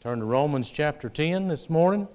Turn to Romans chapter 10 this morning.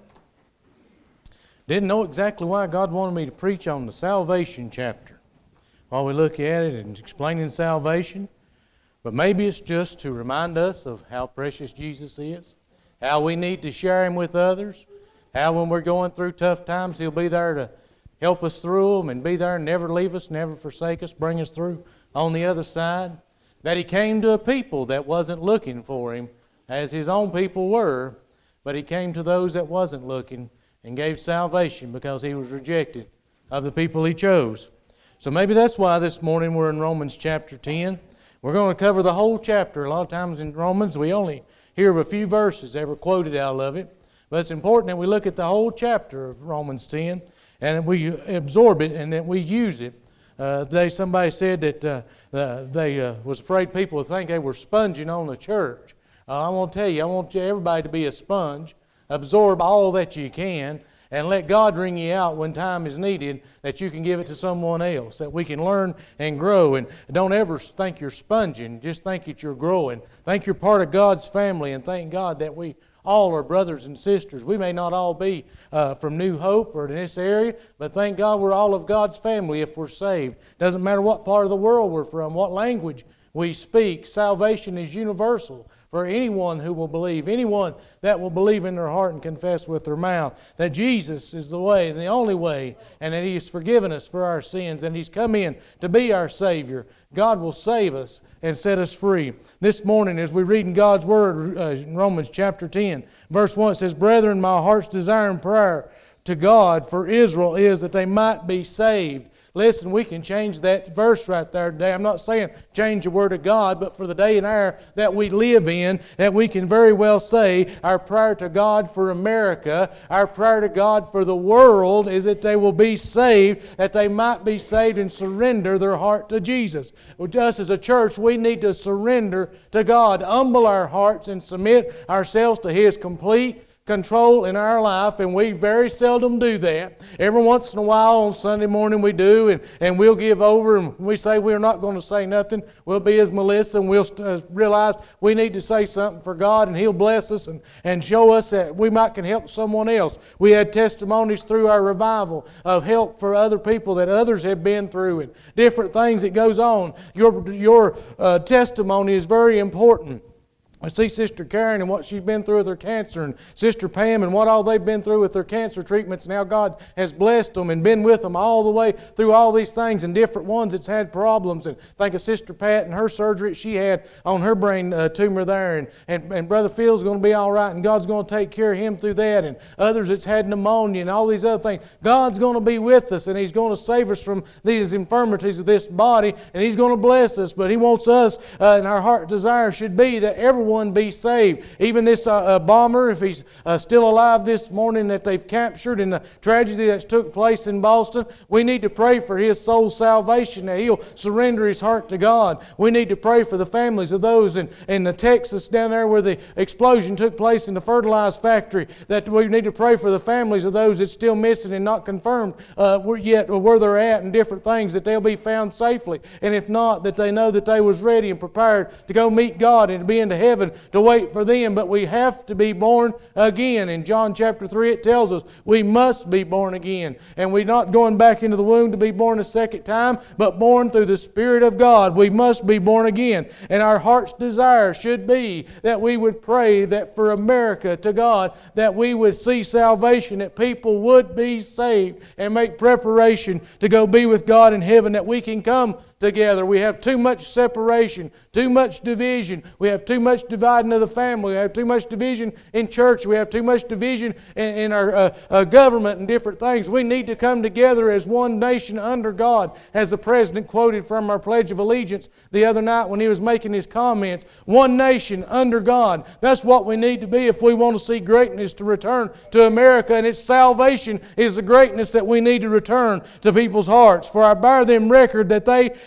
Didn't know exactly why God wanted me to preach on the salvation chapter while we look at it and explaining salvation. But maybe it's just to remind us of how precious Jesus is, how we need to share Him with others, how when we're going through tough times, He'll be there to help us through them and be there and never leave us, never forsake us, bring us through on the other side. That He came to a people that wasn't looking for Him, as His own people were, but He came to those that wasn't looking and gave salvation because He was rejected of the people He chose. So maybe that's why this morning we're in Romans chapter 10. We're going to cover the whole chapter. A lot of times in Romans we only hear of a few verses ever quoted out of it. But it's important that we look at the whole chapter of Romans 10 and that we absorb it and that we use it. Today somebody said that they was afraid people would think they were sponging on the church. I want to tell you, I want everybody to be a sponge, absorb all that you can, and let God wring you out when time is needed, that you can give it to someone else, that we can learn and grow. And don't ever think you're sponging, just think that you're growing. Think you're part of God's family, and thank God that we all are brothers and sisters. We may not all be from New Hope or in this area, but thank God we're all of God's family if we're saved. Doesn't matter what part of the world we're from, what language we speak. Salvation is universal for anyone who will believe, anyone that will believe in their heart and confess with their mouth that Jesus is the way and the only way, and that He has forgiven us for our sins, and He's come in to be our Savior. God will save us and set us free. This morning, as we read in God's Word, in Romans chapter 10, verse 1, it says, "Brethren, my heart's desire and prayer to God for Israel is that they might be saved." Listen, we can change that verse right there today. I'm not saying change the Word of God, but for the day and hour that we live in, that we can very well say our prayer to God for America, our prayer to God for the world is that they will be saved, that they might be saved and surrender their heart to Jesus. Us as a church, we need to surrender to God, humble our hearts and submit ourselves to His complete control in our life, and we very seldom do that. Every once in a while on Sunday morning we do, and we'll give over, and we say we're not going to say nothing. We'll be as Melissa, and we'll realize we need to say something for God, and He'll bless us and show us that we might can help someone else. We had testimonies through our revival of help for other people that others have been through, and different things that goes on. Your testimony is very important. I see Sister Karen and what she's been through with her cancer, and Sister Pam and what all they've been through with their cancer treatments, and how God has blessed them and been with them all the way through all these things, and different ones that's had problems. And think of Sister Pat and her surgery that she had on her brain tumor there, and Brother Phil's going to be all right, and God's going to take care of him through that, and others that's had pneumonia and all these other things. God's going to be with us, and He's going to save us from these infirmities of this body, and He's going to bless us. But He wants us, and our heart desire should be that everyone be saved. Even this bomber, if he's still alive this morning that they've captured in the tragedy that's took place in Boston, we need to pray for his soul's salvation, that he'll surrender his heart to God. We need to pray for the families of those in the Texas down there where the explosion took place in the fertilizer factory, that we need to pray for the families of those that's still missing and not confirmed yet where they're at, and different things, that they'll be found safely. And if not, that they know that they was ready and prepared to go meet God and be into heaven to wait for them. But we have to be born again. In John chapter 3 it tells us we must be born again. And we're not going back into the womb to be born a second time, but born through the Spirit of God. We must be born again. And our heart's desire should be that we would pray that for America to God, that we would see salvation, that people would be saved and make preparation to go be with God in heaven, that we can come together. We have too much separation, too much division. We have too much dividing of the family. We have too much division in church. We have too much division in our government and different things. We need to come together as one nation under God, as the President quoted from our Pledge of Allegiance the other night when he was making his comments. One nation under God. That's what we need to be if we want to see greatness to return to America, and its salvation is the greatness that we need to return to people's hearts. For I bear them record that they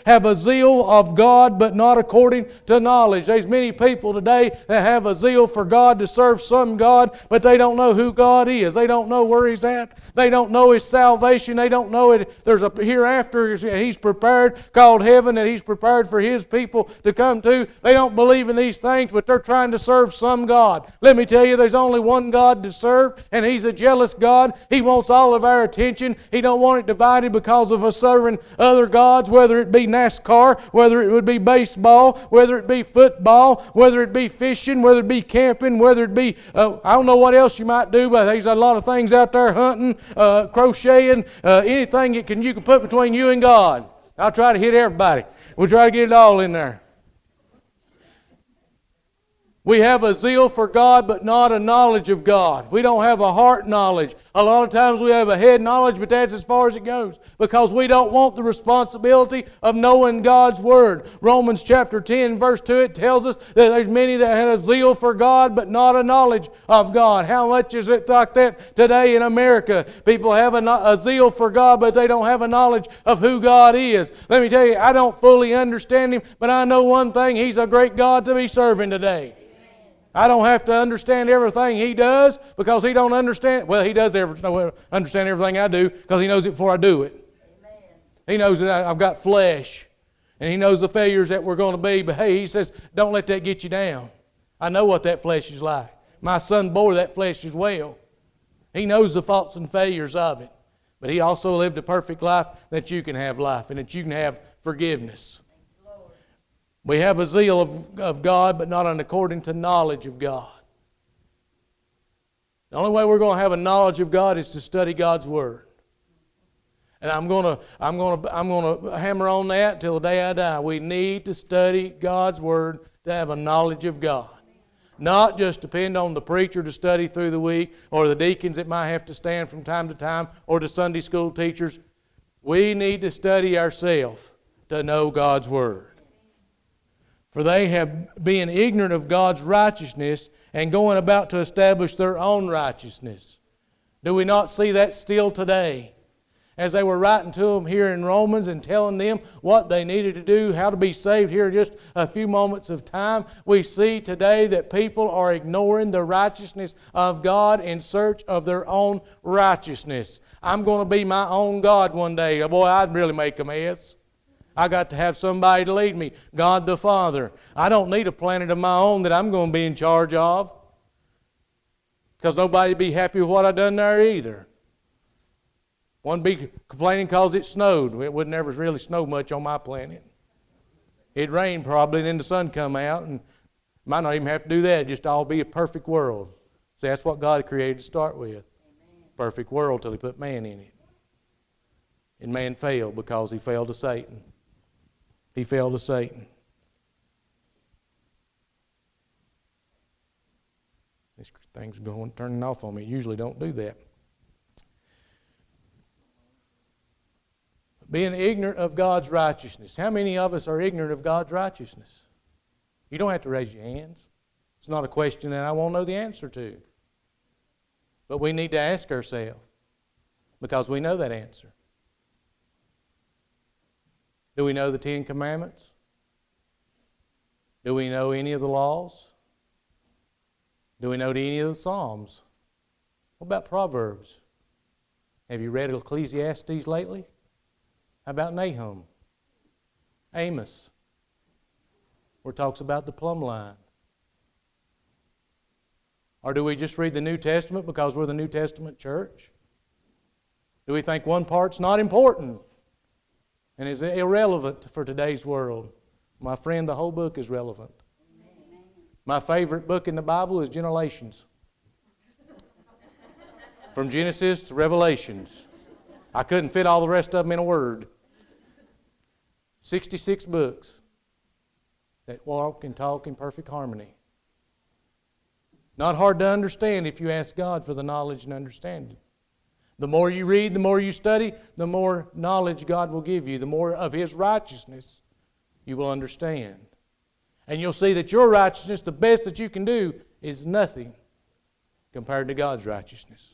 have a zeal of God, but not according to knowledge. There's many people today that have a zeal for God to serve some God, but they don't know who God is. They don't know where He's at. They don't know His salvation. They don't know it. There's a hereafter He's prepared, called heaven, that He's prepared for His people to come to. They don't believe in these things, but they're trying to serve some God. Let me tell you, there's only one God to serve, and He's a jealous God. He wants all of our attention. He don't want it divided because of us serving other gods, whether it be NASCAR, whether it would be baseball, whether it be football, whether it be fishing, whether it be camping, whether it be, I don't know what else you might do, but there's a lot of things out there, hunting, crocheting, anything you can put between you and God. I'll try to hit everybody. We'll try to get it all in there. We have a zeal for God, but not a knowledge of God. We don't have a heart knowledge. A lot of times we have a head knowledge, but that's as far as it goes, because we don't want the responsibility of knowing God's Word. Romans chapter 10, verse 2, it tells us that there's many that had a zeal for God, but not a knowledge of God. How much is it like that today in America? People have a zeal for God, but they don't have a knowledge of who God is. Let me tell you, I don't fully understand Him, but I know one thing: He's a great God to be serving today. I don't have to understand everything He does, because He don't understand. Well, He does understand everything I do, because He knows it before I do it. Amen. He knows that I've got flesh, and He knows the failures that we're going to be. But hey, He says, don't let that get you down. I know what that flesh is like. My son bore that flesh as well. He knows the faults and failures of it. But He also lived a perfect life that you can have life, and that you can have forgiveness. We have a zeal of God, but not according to knowledge of God. The only way we're going to have a knowledge of God is to study God's Word. And I'm going to hammer on that till the day I die. We need to study God's Word to have a knowledge of God. Not just depend on the preacher to study through the week, or the deacons that might have to stand from time to time, or the Sunday school teachers. We need to study ourselves to know God's Word. For they have been ignorant of God's righteousness, and going about to establish their own righteousness. Do we not see that still today? As they were writing to them here in Romans and telling them what they needed to do, how to be saved here in just a few moments of time, we see today that people are ignoring the righteousness of God in search of their own righteousness. I'm going to be my own God one day. Boy, I'd really make a mess. I got to have somebody to lead me, God the Father. I don't need a planet of my own that I'm going to be in charge of, because nobody would be happy with what I done there either. One be complaining because it snowed. It would never really snow much on my planet. It rained probably, and then the sun come out, and might not even have to do that. It'd just all be a perfect world. See, that's what God created to start with. Amen. Perfect world till He put man in it. And man failed because he failed to Satan. He fell to Satan. This thing's turning off on me. It usually don't do that. Being ignorant of God's righteousness. How many of us are ignorant of God's righteousness? You don't have to raise your hands. It's not a question that I won't know the answer to. But we need to ask ourselves, because we know that answer. Do we know the Ten Commandments? Do we know any of the laws? Do we know any of the Psalms? What about Proverbs? Have you read Ecclesiastes lately? How about Nahum? Amos? Where it talks about the plumb line? Or do we just read the New Testament because we're the New Testament church? Do we think one part's not important and is irrelevant for today's world? My friend, the whole book is relevant. Amen. My favorite book in the Bible is Generations. From Genesis to Revelations. I couldn't fit all the rest of them in a word. 66 books that walk and talk in perfect harmony. Not hard to understand if you ask God for the knowledge and understanding. The more you read, the more you study, the more knowledge God will give you. The more of His righteousness you will understand. And you'll see that your righteousness, the best that you can do, is nothing compared to God's righteousness.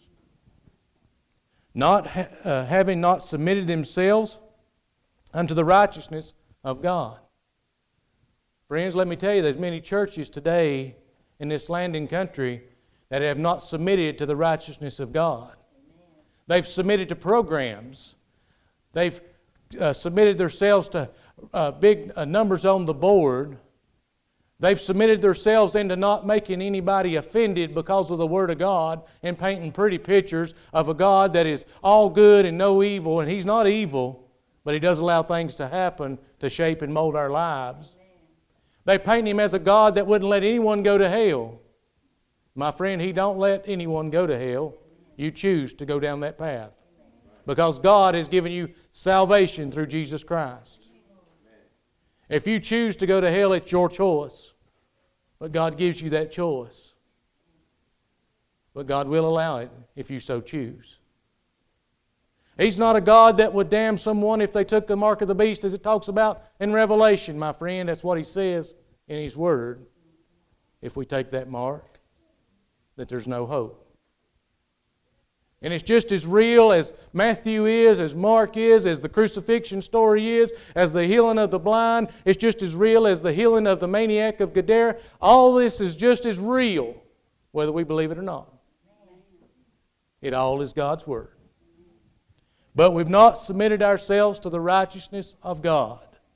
Having not submitted themselves unto the righteousness of God. Friends, let me tell you, there's many churches today in this land and country that have not submitted to the righteousness of God. They've submitted to programs. They've submitted themselves to big numbers on the board. They've submitted themselves into not making anybody offended because of the Word of God and painting pretty pictures of a God that is all good and no evil. And He's not evil, but He does allow things to happen to shape and mold our lives. They paint Him as a God that wouldn't let anyone go to hell. My friend, He don't let anyone go to hell. You choose to go down that path. Because God has given you salvation through Jesus Christ. If you choose to go to hell, it's your choice. But God gives you that choice. But God will allow it if you so choose. He's not a God that would damn someone if they took the mark of the beast, as it talks about in Revelation, my friend. That's what He says in His Word. If we take that mark, that there's no hope. And it's just as real as Matthew is, as Mark is, as the crucifixion story is, as the healing of the blind. It's just as real as the healing of the maniac of Gadara. All this is just as real, whether we believe it or not. It all is God's Word. But we've not submitted ourselves to the righteousness of God,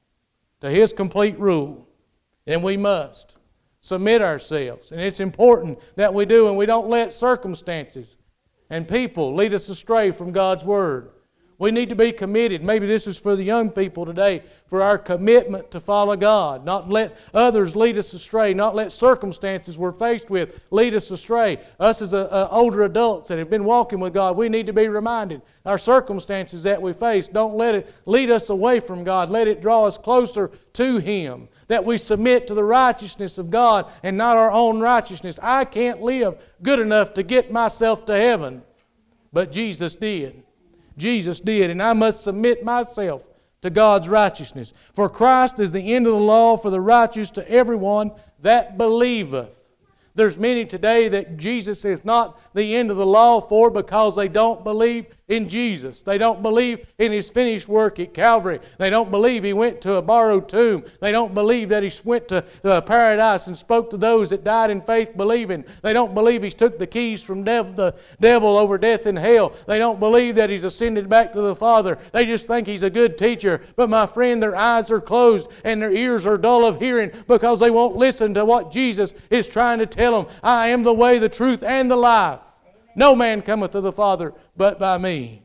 to His complete rule. And we must submit ourselves. And it's important that we do, and we don't let circumstances and people lead us astray from God's Word. We need to be committed. Maybe this is for the young people today, for our commitment to follow God. Not let others lead us astray. Not let circumstances we're faced with lead us astray. Us as older adults that have been walking with God, we need to be reminded. Our circumstances that we face, don't let it lead us away from God. Let it draw us closer to Him. That we submit to the righteousness of God and not our own righteousness. I can't live good enough to get myself to heaven. But Jesus did. Jesus did, and I must submit myself to God's righteousness. For Christ is the end of the law for the righteous to everyone that believeth. There's many today that Jesus is not the end of the law for because they don't believe in Jesus. They don't believe in His finished work at Calvary. They don't believe He went to a borrowed tomb. They don't believe that He went to paradise and spoke to those that died in faith believing. They don't believe He took the keys from the devil over death and hell. They don't believe that He's ascended back to the Father. They just think He's a good teacher. But my friend, their eyes are closed and their ears are dull of hearing because they won't listen to what Jesus is trying to tell them. I am the way, the truth, and the life. No man cometh to the Father but by me.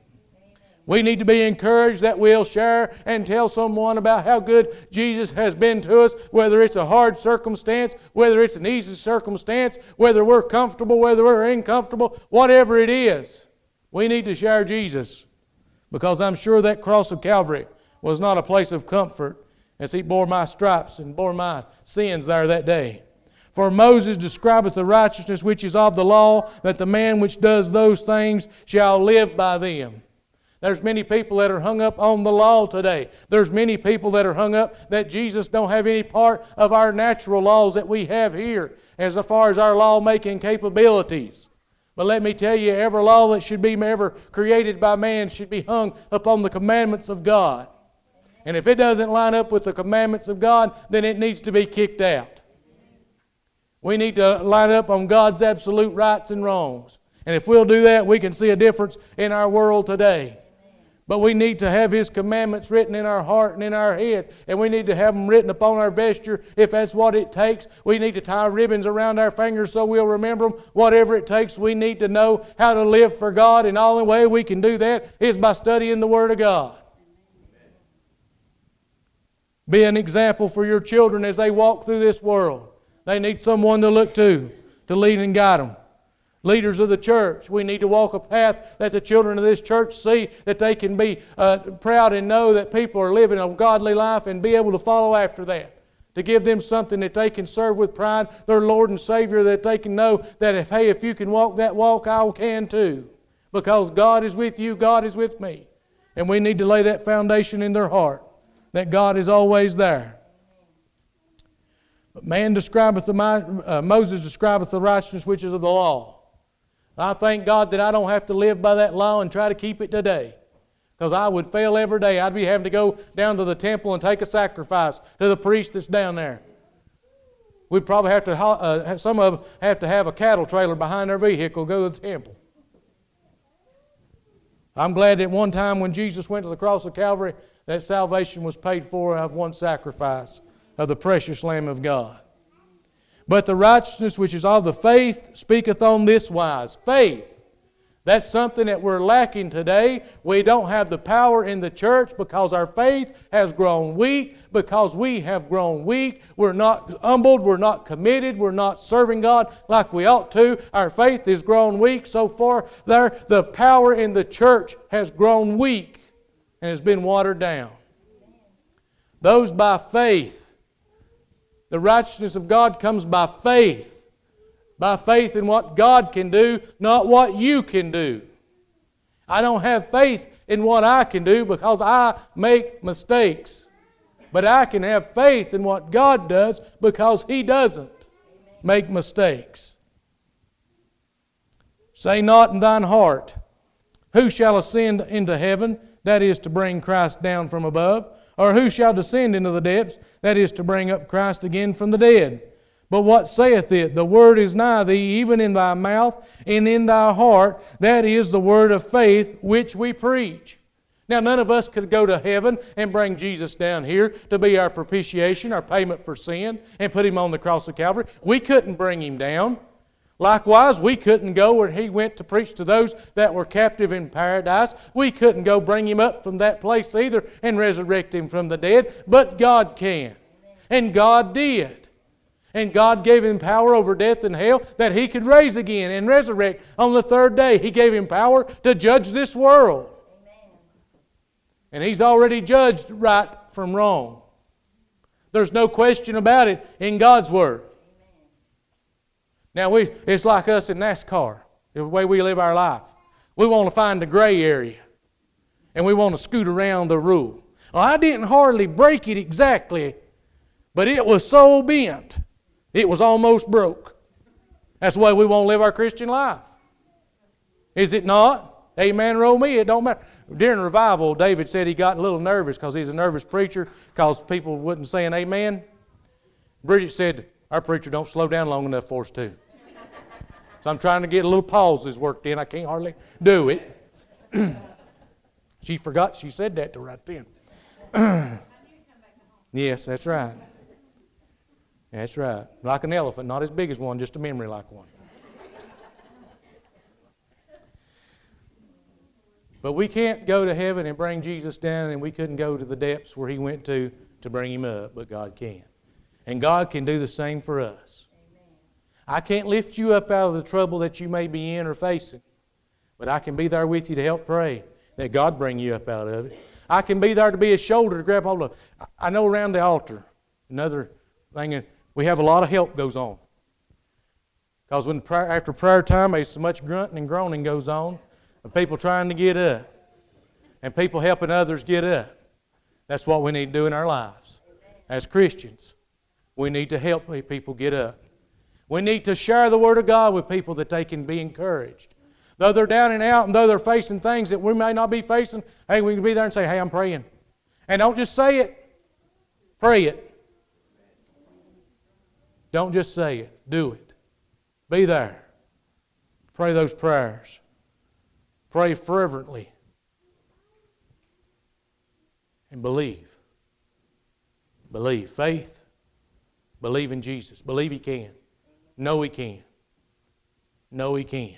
We need to be encouraged that we'll share and tell someone about how good Jesus has been to us, whether it's a hard circumstance, whether it's an easy circumstance, whether we're comfortable, whether we're uncomfortable, whatever it is. We need to share Jesus, because I'm sure that cross of Calvary was not a place of comfort as He bore my stripes and bore my sins there that day. For Moses describeth the righteousness which is of the law, that the man which does those things shall live by them. There's many people that are hung up on the law today. There's many people that are hung up that Jesus don't have any part of our natural laws that we have here as far as our law-making capabilities. But let me tell you, every law that should be ever created by man should be hung upon the commandments of God. And if it doesn't line up with the commandments of God, then it needs to be kicked out. We need to line up on God's absolute rights and wrongs. And if we'll do that, we can see a difference in our world today. But we need to have His commandments written in our heart and in our head. And we need to have them written upon our vesture if that's what it takes. We need to tie ribbons around our fingers so we'll remember them. Whatever it takes, we need to know how to live for God. And the only way we can do that is by studying the Word of God. Be an example for your children as they walk through this world. They need someone to look to lead and guide them. Leaders of the church, we need to walk a path that the children of this church see, that they can be proud and know that people are living a godly life and be able to follow after that. To give them something that they can serve with pride, their Lord and Savior, that they can know that if you can walk that walk, I can too. Because God is with you, God is with me. And we need to lay that foundation in their heart, that God is always there. But Moses describeth the righteousness which is of the law. I thank God that I don't have to live by that law and try to keep it today. Because I would fail every day. I'd be having to go down to the temple and take a sacrifice to the priest that's down there. We'd probably have to, some of them have to have a cattle trailer behind their vehicle, go to the temple. I'm glad that one time when Jesus went to the cross of Calvary, that salvation was paid for of one sacrifice of the precious Lamb of God. But the righteousness which is of the faith speaketh on this wise. Faith. That's something that we're lacking today. We don't have the power in the church because our faith has grown weak. Because we have grown weak, we're not humbled, we're not committed, we're not serving God like we ought to. Our faith has grown weak so far there. The power in the church has grown weak and has been watered down. Those by faith. The righteousness of God comes by faith. By faith in what God can do, not what you can do. I don't have faith in what I can do because I make mistakes. But I can have faith in what God does because He doesn't make mistakes. Say not in thine heart, who shall ascend into heaven? That is to bring Christ down from above. Or who shall descend into the depths? That is to bring up Christ again from the dead. But what saith it? The word is nigh thee, even in thy mouth and in thy heart. That is the word of faith which we preach. Now, none of us could go to heaven and bring Jesus down here to be our propitiation, our payment for sin, and put Him on the cross of Calvary. We couldn't bring Him down. Likewise, we couldn't go where He went to preach to those that were captive in paradise. We couldn't go bring Him up from that place either and resurrect Him from the dead. But God can. And God did. And God gave Him power over death and hell that He could raise again and resurrect on the third day. He gave Him power to judge this world. Amen. And He's already judged right from wrong. There's no question about it in God's Word. Amen. Now, it's like us in NASCAR, the way we live our life. We want to find the gray area. And we want to scoot around the rule. Well, I didn't hardly break it exactly, but it was so bent. It was almost broke. That's the way we want to live our Christian life. Is it not? Amen, roll me. It don't matter. During revival, David said he got a little nervous because he's a nervous preacher because people wasn't saying amen. Bridget said, our preacher don't slow down long enough for us to. So I'm trying to get a little pauses worked in. I can't hardly do it. She forgot she said that to right then. Yes, that's right. That's right. Like an elephant, not as big as one, just a memory like one. But we can't go to heaven and bring Jesus down, and we couldn't go to the depths where He went to bring Him up, but God can. And God can do the same for us. Amen. I can't lift you up out of the trouble that you may be in or facing, but I can be there with you to help pray that God bring you up out of it. I can be there to be a shoulder to grab hold of. I know around the altar, another thing, we have a lot of help goes on. Because after prayer time, there's so much grunting and groaning goes on, and people trying to get up, and people helping others get up. That's what we need to do in our lives. As Christians, we need to help people get up. We need to share the Word of God with people that they can be encouraged. Though they're down and out, and though they're facing things that we may not be facing, hey, we can be there and say, hey, I'm praying. And don't just say it, pray it. Don't just say it. Do it. Be there. Pray those prayers. Pray fervently. And believe. Believe. Faith. Believe in Jesus. Believe He can. Know He can. Know He can.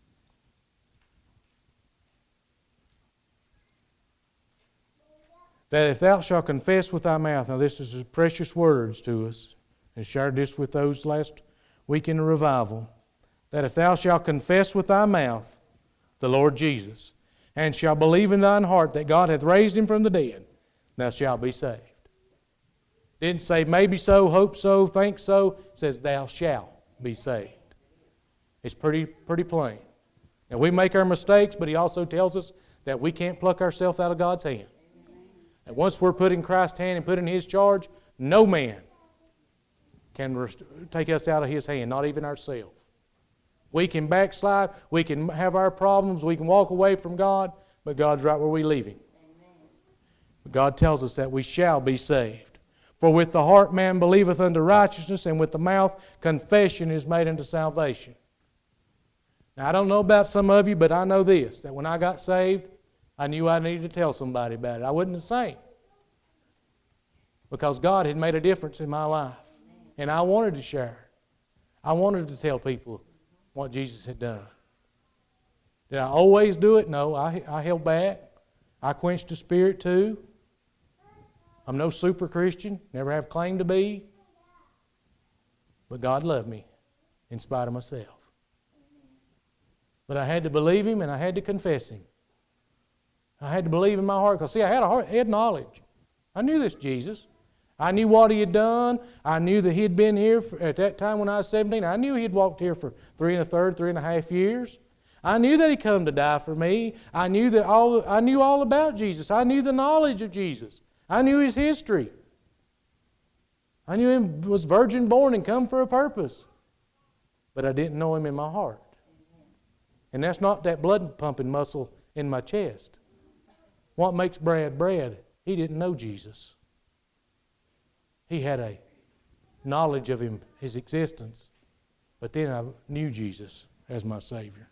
That if thou shalt confess with thy mouth, now this is precious words to us, and shared this with those last week in the revival, that if thou shalt confess with thy mouth the Lord Jesus, and shalt believe in thine heart that God hath raised Him from the dead, thou shalt be saved. Didn't say maybe so, hope so, think so. It says thou shalt be saved. It's pretty plain. And we make our mistakes, but He also tells us that we can't pluck ourselves out of God's hand. And once we're put in Christ's hand and put in His charge, no man can take us out of His hand, not even ourselves. We can backslide, we can have our problems, we can walk away from God, but God's right where we leave Him. But God tells us that we shall be saved. For with the heart man believeth unto righteousness, and with the mouth confession is made unto salvation. Now, I don't know about some of you, but I know this, that when I got saved, I knew I needed to tell somebody about it. I wasn't the saint, because God had made a difference in my life. And I wanted to share. I wanted to tell people what Jesus had done. Did I always do it? No, I held back. I quenched the spirit too. I'm no super Christian, never have claimed to be. But God loved me in spite of myself. But I had to believe Him and I had to confess Him. I had to believe in my heart, because see, I had knowledge. I knew this Jesus. I knew what He had done. I knew that He had been here at that time when I was 17. I knew He had walked here for 3.5 years. I knew that He come to die for me. I knew all about Jesus. I knew the knowledge of Jesus. I knew His history. I knew He was virgin born and come for a purpose. But I didn't know Him in my heart. And that's not that blood pumping muscle in my chest. What makes Brad Brad? He didn't know Jesus. He had a knowledge of Him, His existence. But then I knew Jesus as my Savior.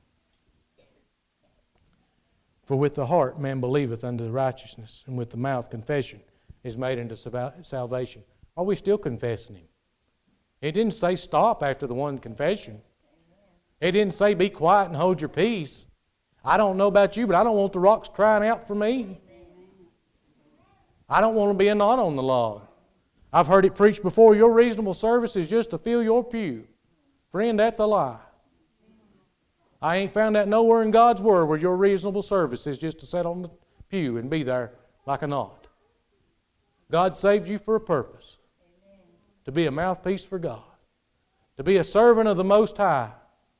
For with the heart man believeth unto righteousness, and with the mouth confession is made unto salvation. Are we still confessing Him? It didn't say stop after the one confession. It didn't say be quiet and hold your peace. I don't know about you, but I don't want the rocks crying out for me. I don't want to be a knot on the log. I've heard it preached before, your reasonable service is just to fill your pew. Friend, that's a lie. I ain't found that nowhere in God's Word where your reasonable service is just to sit on the pew and be there like a knot. God saved you for a purpose. To be a mouthpiece for God. To be a servant of the Most High.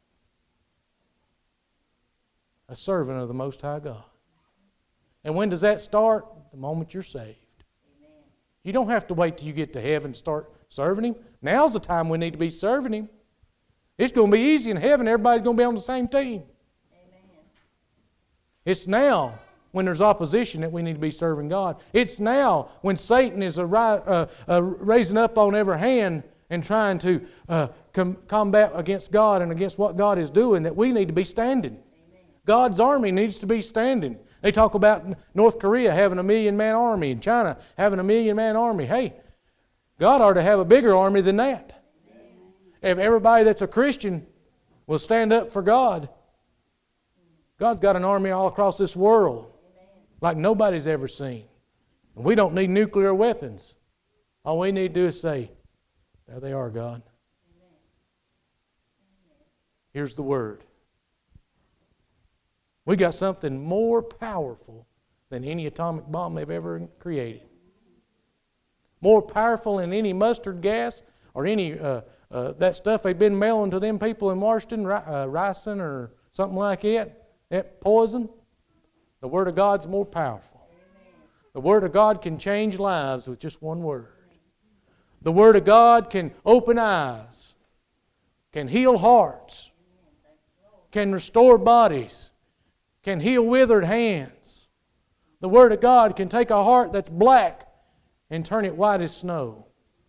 A servant of the Most High God. And when does that start? The moment you're saved. You don't have to wait till you get to heaven to start serving Him. Now's the time we need to be serving Him. It's going to be easy in heaven. Everybody's going to be on the same team. Amen. It's now when there's opposition that we need to be serving God. It's now when Satan is raising up on every hand and trying to combat against God and against what God is doing that we need to be standing. Amen. God's army needs to be standing. They talk about North Korea having a 1 million-man army and China having a 1 million-man army. Hey, God ought to have a bigger army than that. If everybody that's a Christian will stand up for God, God's got an army all across this world like nobody's ever seen. And we don't need nuclear weapons. All we need to do is say, there they are, God. Here's the Word. We got something more powerful than any atomic bomb they've ever created. More powerful than any mustard gas or any that stuff they've been mailing to them people in Washington, ricin or something like that, that poison. The Word of God's more powerful. The Word of God can change lives with just one word. The Word of God can open eyes, can heal hearts, can restore bodies, can heal withered hands. The Word of God can take a heart that's black and turn it white as snow.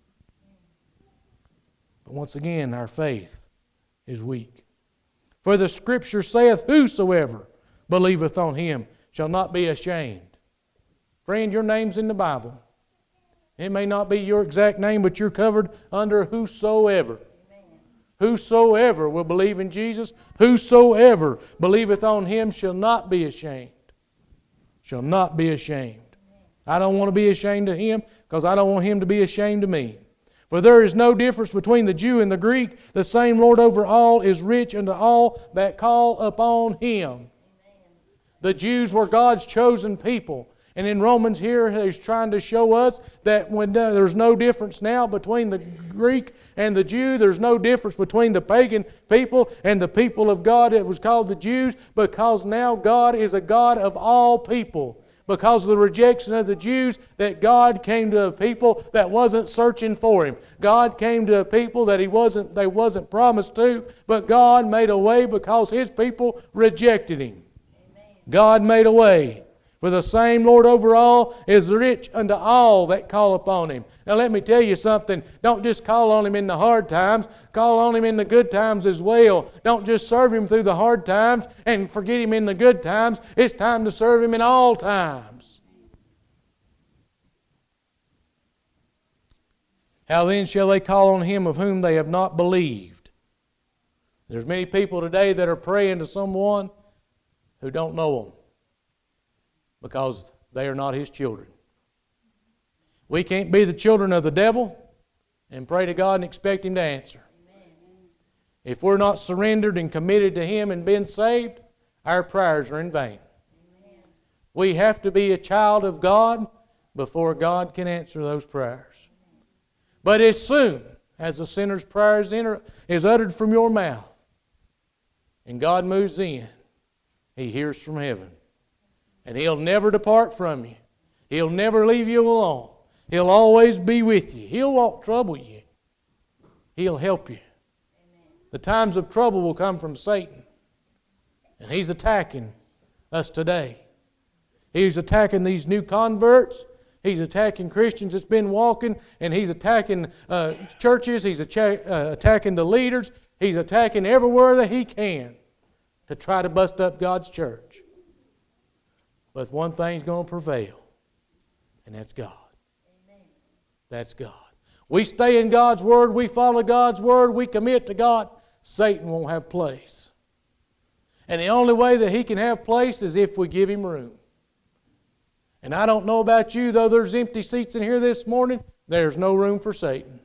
But once again, our faith is weak. For the Scripture saith, whosoever believeth on Him shall not be ashamed. Friend, your name's in the Bible. It may not be your exact name, but you're covered under whosoever. Whosoever will believe in Jesus, whosoever believeth on Him shall not be ashamed. Shall not be ashamed. I don't want to be ashamed of Him because I don't want Him to be ashamed of me. For there is no difference between the Jew and the Greek. The same Lord over all is rich unto all that call upon Him. The Jews were God's chosen people. And in Romans here, he's trying to show us that when there's no difference now between the Greek and the Jew. There's no difference between the pagan people and the people of God that was called the Jews, because now God is a God of all people. Because of the rejection of the Jews, that God came to a people that wasn't searching for Him. God came to a people that they wasn't promised to, but God made a way because His people rejected Him. Amen. God made a way For the same Lord over all is rich unto all that call upon Him. Now let me tell you something. Don't just call on Him in the hard times. Call on Him in the good times as well. Don't just serve Him through the hard times and forget Him in the good times. It's time to serve Him in all times. How then shall they call on Him of whom they have not believed? There's many people today that are praying to someone who don't know Him, because they are not His children. We can't be the children of the devil and pray to God and expect Him to answer. Amen. If we're not surrendered and committed to Him and been saved, our prayers are in vain. Amen. We have to be a child of God before God can answer those prayers. Amen. But as soon as the sinner's prayer is uttered from your mouth and God moves in, He hears from heaven. And He'll never depart from you. He'll never leave you alone. He'll always be with you. He'll won't trouble you. He'll help you. Amen. The times of trouble will come from Satan. And he's attacking us today. He's attacking these new converts. He's attacking Christians that's been walking. And he's attacking churches. He's attacking the leaders. He's attacking everywhere that he can to try to bust up God's church. But one thing's going to prevail, and that's God. Amen. That's God. We stay in God's Word, we follow God's Word, we commit to God, Satan won't have place. And the only way that he can have place is if we give him room. And I don't know about you, though there's empty seats in here this morning, there's no room for Satan.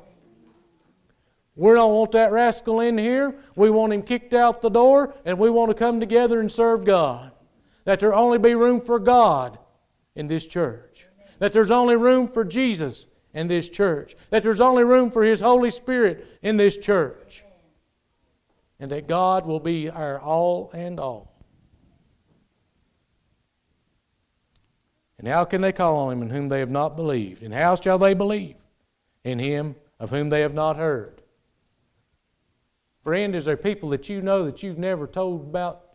We don't want that rascal in here. We want him kicked out the door, and we want to come together and serve God. That there only be room for God in this church. Amen. That there's only room for Jesus in this church. That there's only room for His Holy Spirit in this church. Amen. And that God will be our all and all. And how can they call on Him in whom they have not believed? And how shall they believe in Him of whom they have not heard? Friend, is there people that you know that you've never told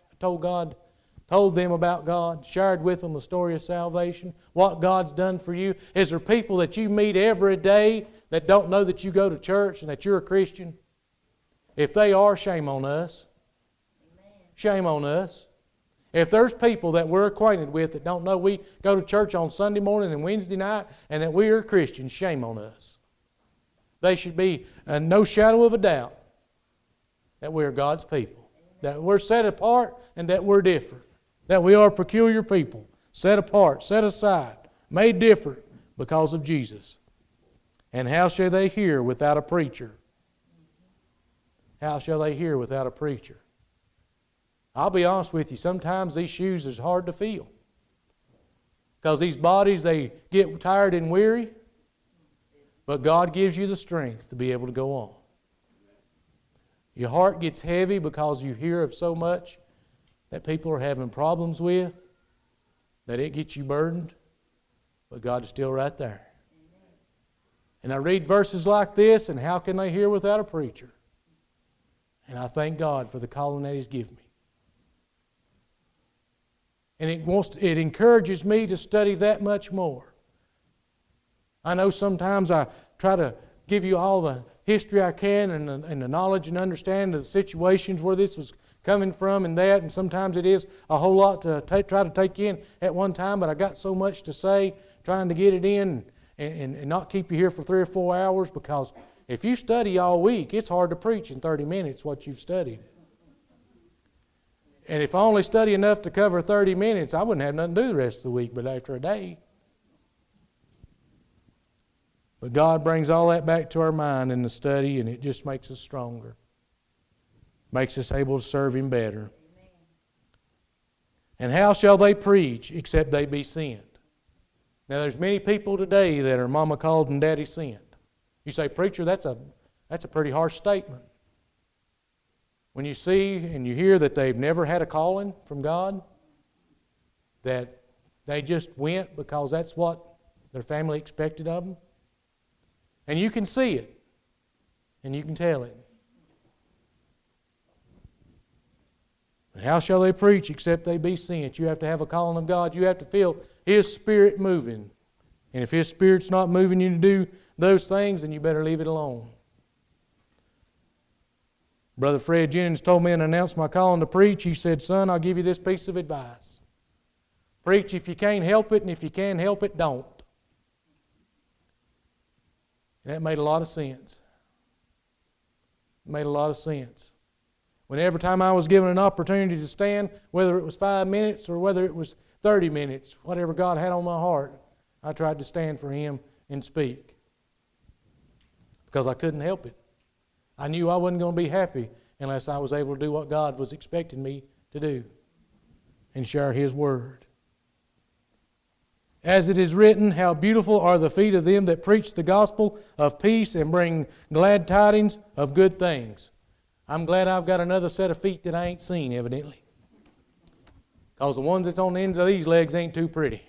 them about God, shared with them the story of salvation, what God's done for you? Is there people that you meet every day that don't know that you go to church and that you're a Christian? If they are, shame on us. Amen. Shame on us. If there's people that we're acquainted with that don't know we go to church on Sunday morning and Wednesday night and that we are Christians, shame on us. They should be no shadow of a doubt that we are God's people, that we're set apart and that we're different. That we are peculiar people, set apart, set aside, made different because of Jesus. And how shall they hear without a preacher? How shall they hear without a preacher? I'll be honest with you, sometimes these shoes is hard to fill. Because these bodies, they get tired and weary. But God gives you the strength to be able to go on. Your heart gets heavy because you hear of so much that people are having problems with, that it gets you burdened, but God is still right there. Amen. And I read verses like this, and how can they hear without a preacher? And I thank God for the calling that He's given me. And it encourages me to study that much more. I know sometimes I try to give you all the history I can and the knowledge and understanding of the situations where this was coming from and that, and sometimes it is a whole lot to try to take in at one time, but I got so much to say, trying to get it in and not keep you here for 3 or 4 hours, because if you study all week, it's hard to preach in 30 minutes what you've studied. And if I only study enough to cover 30 minutes, I wouldn't have nothing to do the rest of the week, but after a day. But God brings all that back to our mind in the study, and it just makes us stronger. Makes us able to serve Him better. Amen. And how shall they preach except they be sent? Now there's many people today that are mama called and daddy sent. You say, preacher, that's a pretty harsh statement. When you see and you hear that they've never had a calling from God, that they just went because that's what their family expected of them, and you can see it, and you can tell it. And how shall they preach except they be sent? You have to have a calling of God. You have to feel His Spirit moving. And if His Spirit's not moving you to do those things, then you better leave it alone. Brother Fred Jennings told me and announced my calling to preach. He said, son, I'll give you this piece of advice. Preach if you can't help it, and if you can help it, don't. And that made a lot of sense. It made a lot of sense. Whenever time I was given an opportunity to stand, whether it was 5 minutes or whether it was 30 minutes, whatever God had on my heart, I tried to stand for Him and speak. Because I couldn't help it. I knew I wasn't going to be happy unless I was able to do what God was expecting me to do and share His Word. As it is written, how beautiful are the feet of them that preach the gospel of peace and bring glad tidings of good things. I'm glad I've got another set of feet that I ain't seen, evidently. Because the ones that's on the ends of these legs ain't too pretty.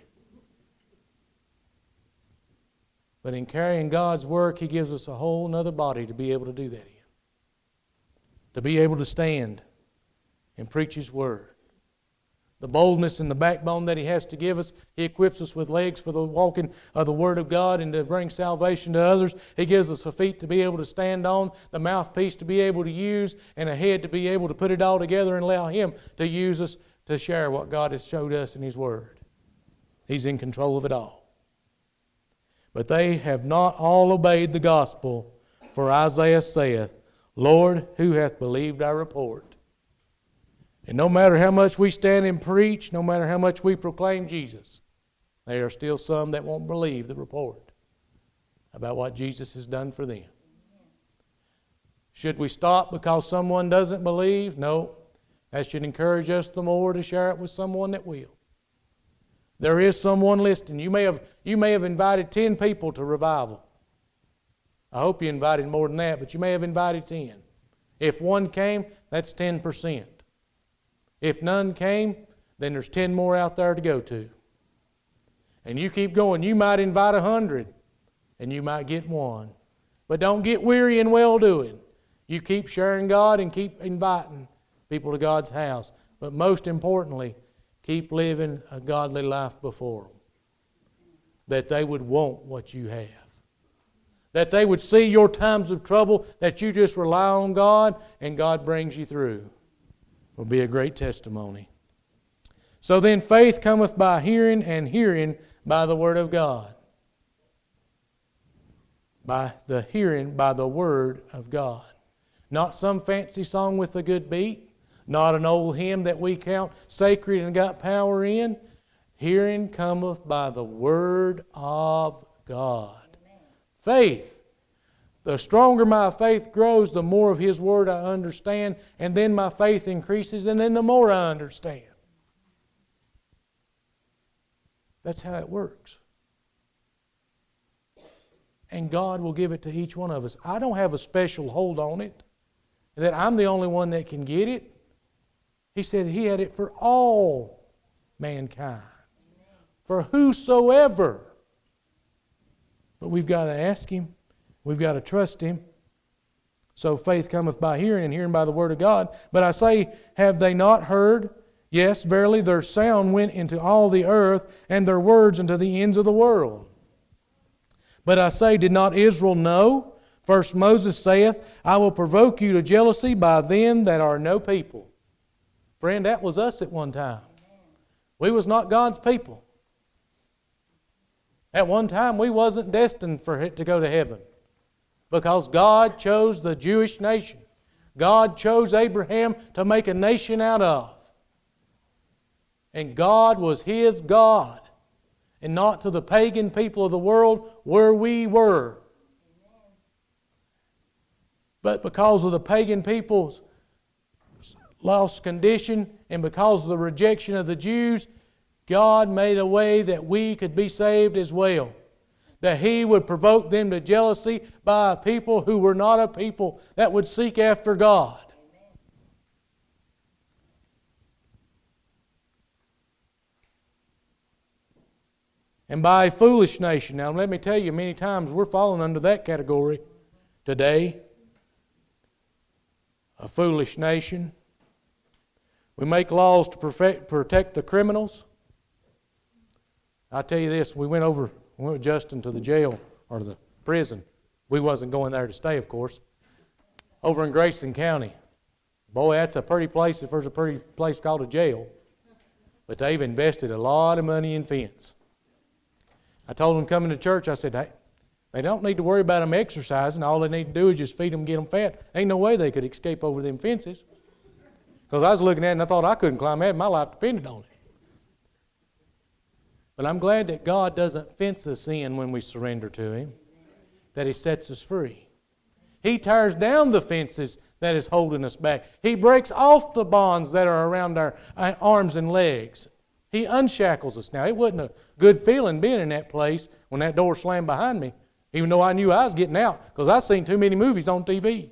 But in carrying God's work, He gives us a whole nother body to be able to do that in. To be able to stand and preach His Word. The boldness and the backbone that He has to give us. He equips us with legs for the walking of the Word of God and to bring salvation to others. He gives us a feet to be able to stand on, the mouthpiece to be able to use, and a head to be able to put it all together and allow Him to use us to share what God has showed us in His Word. He's in control of it all. But they have not all obeyed the gospel, for Isaiah saith, Lord, who hath believed our report? And no matter how much we stand and preach, no matter how much we proclaim Jesus, there are still some that won't believe the report about what Jesus has done for them. Should we stop because someone doesn't believe? No. That should encourage us the more to share it with someone that will. There is someone listening. You may have invited 10 people to revival. I hope you invited more than that, but you may have invited 10. If one came, that's 10%. If none came, then there's 10 more out there to go to. And you keep going. You might invite 100, and you might get one. But don't get weary in well-doing. You keep sharing God and keep inviting people to God's house. But most importantly, keep living a godly life before them. That they would want what you have. That they would see your times of trouble, that you just rely on God and God brings you through. Will be a great testimony. So then faith cometh by hearing, and hearing by the Word of God. By the hearing by the Word of God. Not some fancy song with a good beat. Not an old hymn that we count sacred and got power in. Hearing cometh by the Word of God. Faith. The stronger my faith grows, the more of His Word I understand, and then my faith increases, and then the more I understand. That's how it works. And God will give it to each one of us. I don't have a special hold on it, that I'm the only one that can get it. He said He had it for all mankind. For whosoever. But we've got to ask Him. We've got to trust Him. So faith cometh by hearing, and hearing by the Word of God. But I say, have they not heard? Yes, verily, their sound went into all the earth, and their words into the ends of the world. But I say, did not Israel know? First Moses saith, I will provoke you to jealousy by them that are no people. Friend, that was us at one time. We was not God's people. At one time, we wasn't destined for it to go to heaven. Because God chose the Jewish nation. God chose Abraham to make a nation out of. And God was His God. And not to the pagan people of the world where we were. But because of the pagan people's lost condition and because of the rejection of the Jews, God made a way that we could be saved as well. That He would provoke them to jealousy by a people who were not a people that would seek after God. And by a foolish nation. Now let me tell you, many times we're falling under that category today. A foolish nation. We make laws to protect the criminals. I'll tell you this, we went with Justin to the jail, or the prison. We wasn't going there to stay, of course. Over in Grayson County. Boy, that's a pretty place if there's a pretty place called a jail. But they've invested a lot of money in fence. I told them coming to church, I said, hey, they don't need to worry about them exercising. All they need to do is just feed them, get them fat. Ain't no way they could escape over them fences. Because I was looking at it and I thought I couldn't climb that. My life depended on it. But I'm glad that God doesn't fence us in when we surrender to Him, that He sets us free. He tears down the fences that is holding us back. He breaks off the bonds that are around our arms and legs. He unshackles us. Now, it wasn't a good feeling being in that place when that door slammed behind me, even though I knew I was getting out because I've seen too many movies on TV.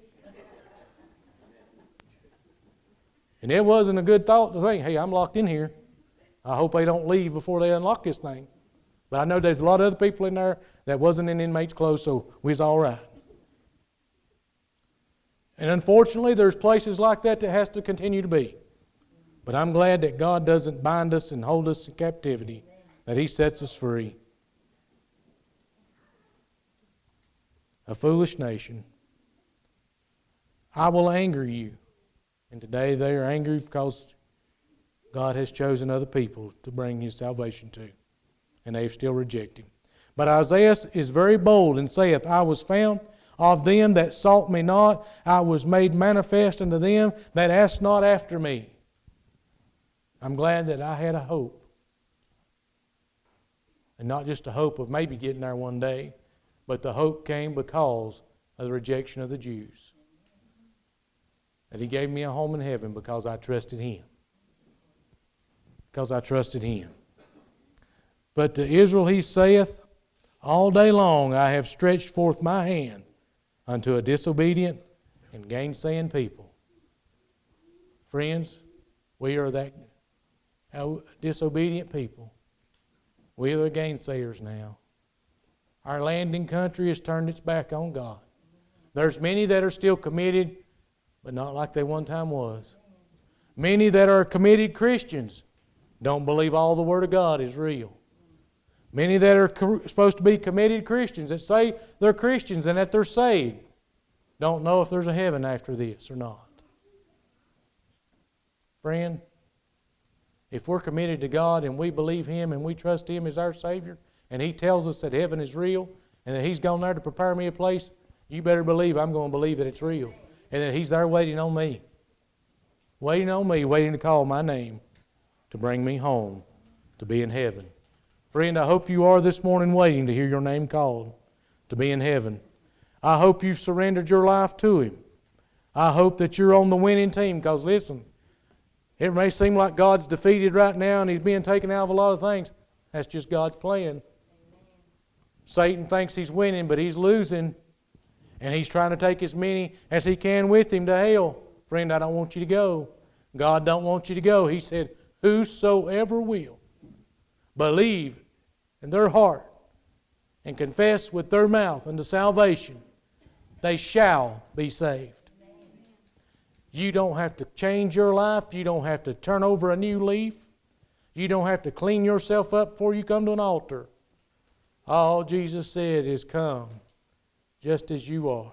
And it wasn't a good thought to think, hey, I'm locked in here. I hope they don't leave before they unlock this thing. But I know there's a lot of other people in there that wasn't in inmates' clothes, so we was all right. And unfortunately, there's places like that has to continue to be. But I'm glad that God doesn't bind us and hold us in captivity, that He sets us free. A foolish nation. I will anger you. And today they are angry because God has chosen other people to bring His salvation to. And they've still rejected Him. But Isaiah is very bold and saith, I was found of them that sought me not. I was made manifest unto them that asked not after me. I'm glad that I had a hope. And not just a hope of maybe getting there one day, but the hope came because of the rejection of the Jews. That He gave me a home in heaven because I trusted Him. Because I trusted Him. But to Israel He saith, all day long I have stretched forth my hand unto a disobedient and gainsaying people. Friends, we are that disobedient people. We are the gainsayers now. Our land and country has turned its back on God. There's many that are still committed, but not like they one time was. Many that are committed Christians don't believe all the Word of God is real. Many that are supposed to be committed Christians that say they're Christians and that they're saved don't know if there's a heaven after this or not. Friend, if we're committed to God and we believe Him and we trust Him as our Savior and He tells us that heaven is real and that He's gone there to prepare me a place, you better believe I'm going to believe that it's real and that He's there waiting on me. Waiting to call my name to bring me home to be in heaven. Friend, I hope you are this morning waiting to hear your name called to be in heaven. I hope you've surrendered your life to Him. I hope that you're on the winning team because listen, it may seem like God's defeated right now and He's being taken out of a lot of things. That's just God's plan. Amen. Satan thinks he's winning, but he's losing. And he's trying to take as many as he can with him to hell. Friend, I don't want you to go. God don't want you to go. He said, whosoever will believe in their heart and confess with their mouth unto salvation, they shall be saved. You don't have to change your life. You don't have to turn over a new leaf. You don't have to clean yourself up before you come to an altar. All Jesus said is come just as you are.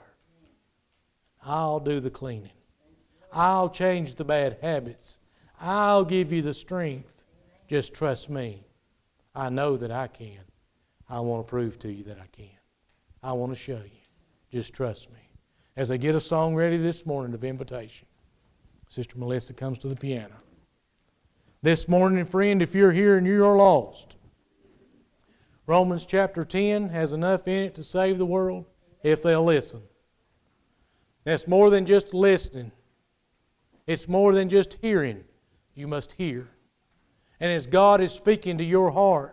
I'll do the cleaning. I'll change the bad habits. I'll give you the strength. Just trust me. I know that I can. I want to prove to you that I can. I want to show you. Just trust me. As I get a song ready this morning of invitation, Sister Melissa comes to the piano. This morning, friend, if you're here and you're lost, Romans chapter 10 has enough in it to save the world if they'll listen. That's more than just listening. It's more than just hearing. You must hear. And as God is speaking to your heart,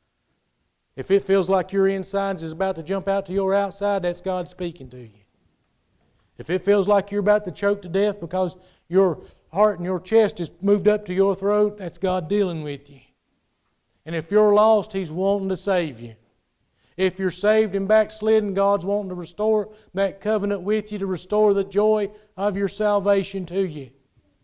if it feels like your insides is about to jump out to your outside, that's God speaking to you. If it feels like you're about to choke to death because your heart and your chest is moved up to your throat, that's God dealing with you. And if you're lost, He's wanting to save you. If you're saved and backslidden, God's wanting to restore that covenant with you, to restore the joy of your salvation to you.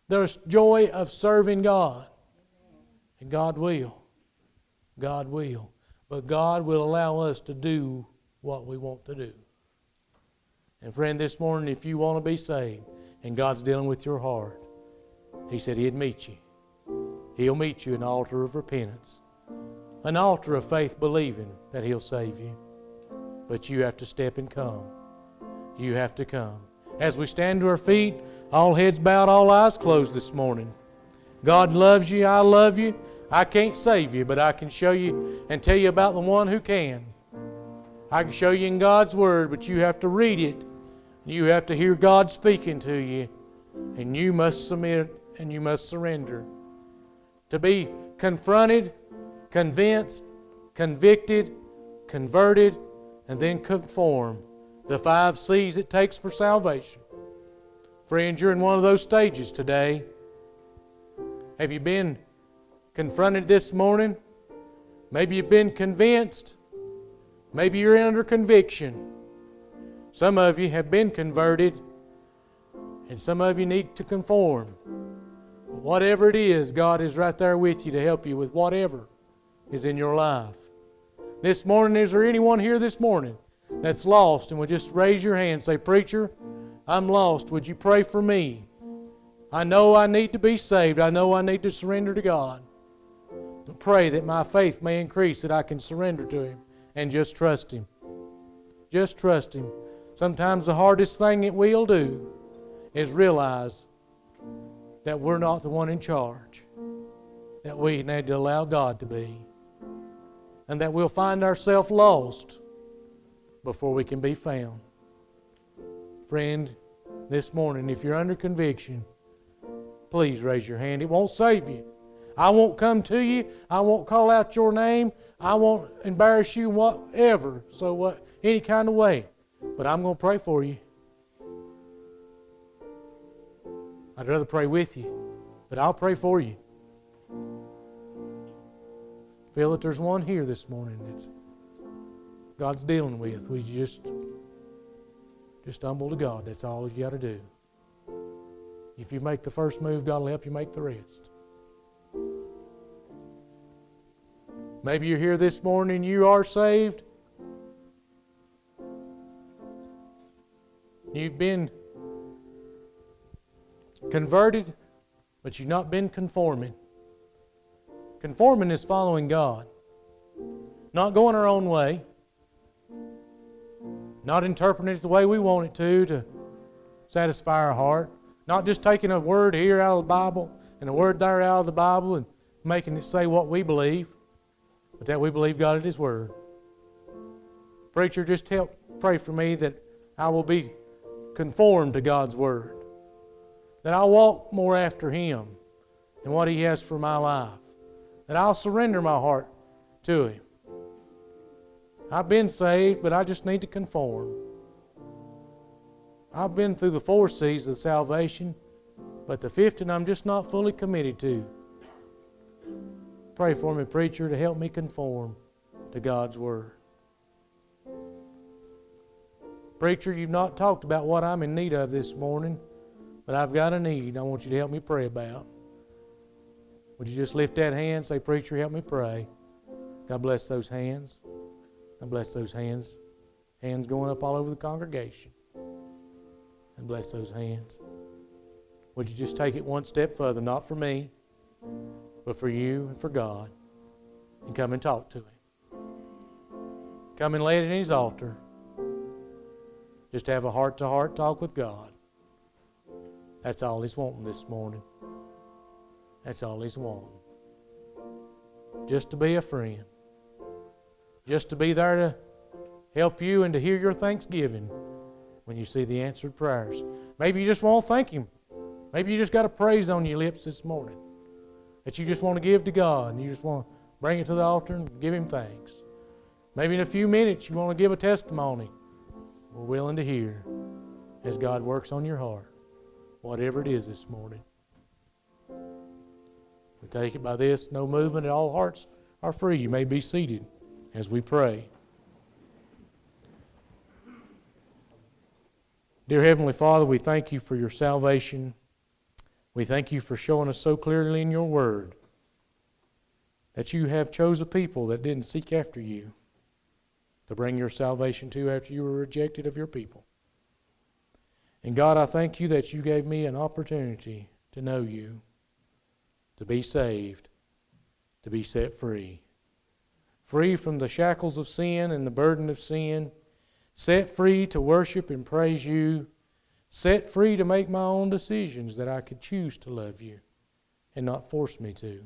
the joy of serving God. And God will. God will. But God will allow us to do what we want to do. And friend, this morning, if you want to be saved and God's dealing with your heart, He said He'd meet you. He'll meet you in an altar of repentance, an altar of faith believing that He'll save you. But you have to step and come. You have to come. As we stand to our feet, all heads bowed, all eyes closed this morning. God loves you. I love you. I can't save you, but I can show you and tell you about the one who can. I can show you in God's Word, but you have to read it. You have to hear God speaking to you. And you must submit and you must surrender. To be confronted, convinced, convicted, converted, and then conform. The 5 C's it takes for salvation. Friends, you're in one of those stages today. Have you been confronted this morning? Maybe you've been convinced. Maybe you're under conviction. Some of you have been converted, and some of you need to conform. Whatever it is, God is right there with you to help you with whatever is in your life. This morning, is there anyone here this morning that's lost and would just raise your hand and say, Preacher, I'm lost. Would you pray for me? I know I need to be saved. I know I need to surrender to God. Pray that my faith may increase, that I can surrender to Him and just trust Him. Just trust Him. Sometimes the hardest thing that we'll do is realize that we're not the one in charge, that we need to allow God to be, and that we'll find ourselves lost before we can be found. Friend, this morning, if you're under conviction, please raise your hand. It won't save you. I won't come to you. I won't call out your name. I won't embarrass you whatever, any kind of way. But I'm going to pray for you. I'd rather pray with you, but I'll pray for you. Feel that there's one here this morning that God's dealing with. Would you just humble to God? That's all you got to do. If you make the first move, God will help you make the rest. Maybe you're here this morning and you are saved. You've been converted, but you've not been conforming. Conforming is following God. Not going our own way. Not interpreting it the way we want it to satisfy our heart. Not just taking a word here out of the Bible and a word there out of the Bible and making it say what we believe, but that we believe God at His Word. Preacher, just pray for me that I will be conformed to God's Word. That I'll walk more after Him and what He has for my life. That I'll surrender my heart to Him. I've been saved, but I just need to conform. I've been through the 4 C's of salvation, but the 5th one I'm just not fully committed to. Pray for me, preacher, to help me conform to God's Word. Preacher, you've not talked about what I'm in need of this morning, but I've got a need I want you to help me pray about. Would you just lift that hand and say, Preacher, help me pray. God bless those hands. God bless those hands. Hands going up all over the congregation. And bless those hands. Would you just take it one step further, not for me, but for you and for God, and come and talk to Him. Come and lay it in His altar. Just have a heart-to-heart talk with God. That's all He's wanting this morning. That's all He's wanting. Just to be a friend. Just to be there to help you and to hear your thanksgiving when you see the answered prayers. Maybe you just want to thank Him. Maybe you just got a praise on your lips this morning that you just want to give to God, and you just want to bring it to the altar and give Him thanks. Maybe in a few minutes you want to give a testimony. We're willing to hear as God works on your heart, whatever it is this morning. We take it by this, no movement, and all hearts are free. You may be seated as we pray. Dear Heavenly Father, we thank You for Your salvation. We thank you for showing us so clearly in your word that you have chose a people that didn't seek after you to bring your salvation to after you were rejected of your people. And God, I thank you that you gave me an opportunity to know you, to be saved, to be set free. Free from the shackles of sin and the burden of sin, set free to worship and praise you, set free to make my own decisions that I could choose to love you and not force me to.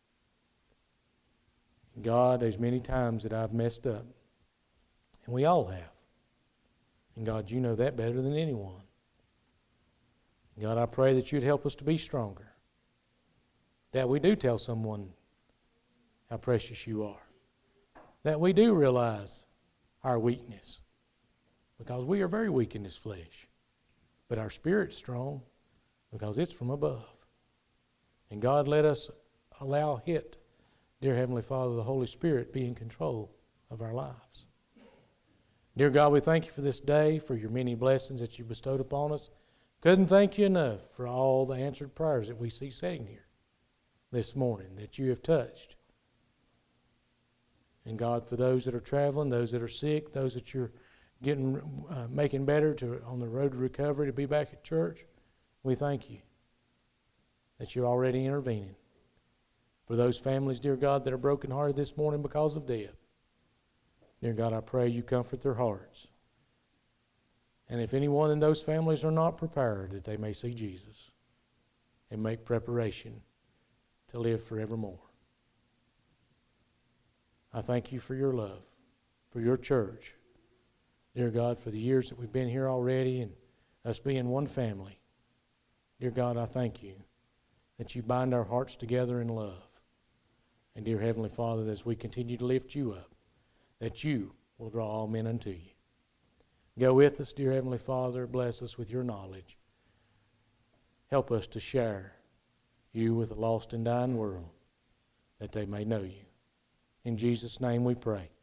God, there's many times that I've messed up, and we all have. And God, you know that better than anyone. God, I pray that you'd help us to be stronger, that we do tell someone how precious you are, that we do realize our weakness, because we are very weak in this flesh, but our spirit's strong because it's from above. And God, let us allow it, dear Heavenly Father, the Holy Spirit, be in control of our lives. Dear God, we thank you for this day, for your many blessings that you bestowed upon us. Couldn't thank you enough for all the answered prayers that we see sitting here this morning that you have touched. And God, for those that are traveling, those that are sick, those that you're making better on the road to recovery to be back at church, we thank you that you're already intervening. For those families, dear God, that are brokenhearted this morning because of death, dear God, I pray you comfort their hearts. And if anyone in those families are not prepared, that they may see Jesus and make preparation to live forevermore. I thank you for your love, for your church. Dear God, for the years that we've been here already and us being one family. Dear God, I thank you that you bind our hearts together in love. And dear Heavenly Father, as we continue to lift you up, that you will draw all men unto you. Go with us, dear Heavenly Father. Bless us with your knowledge. Help us to share you with a lost and dying world, that they may know you. In Jesus' name we pray.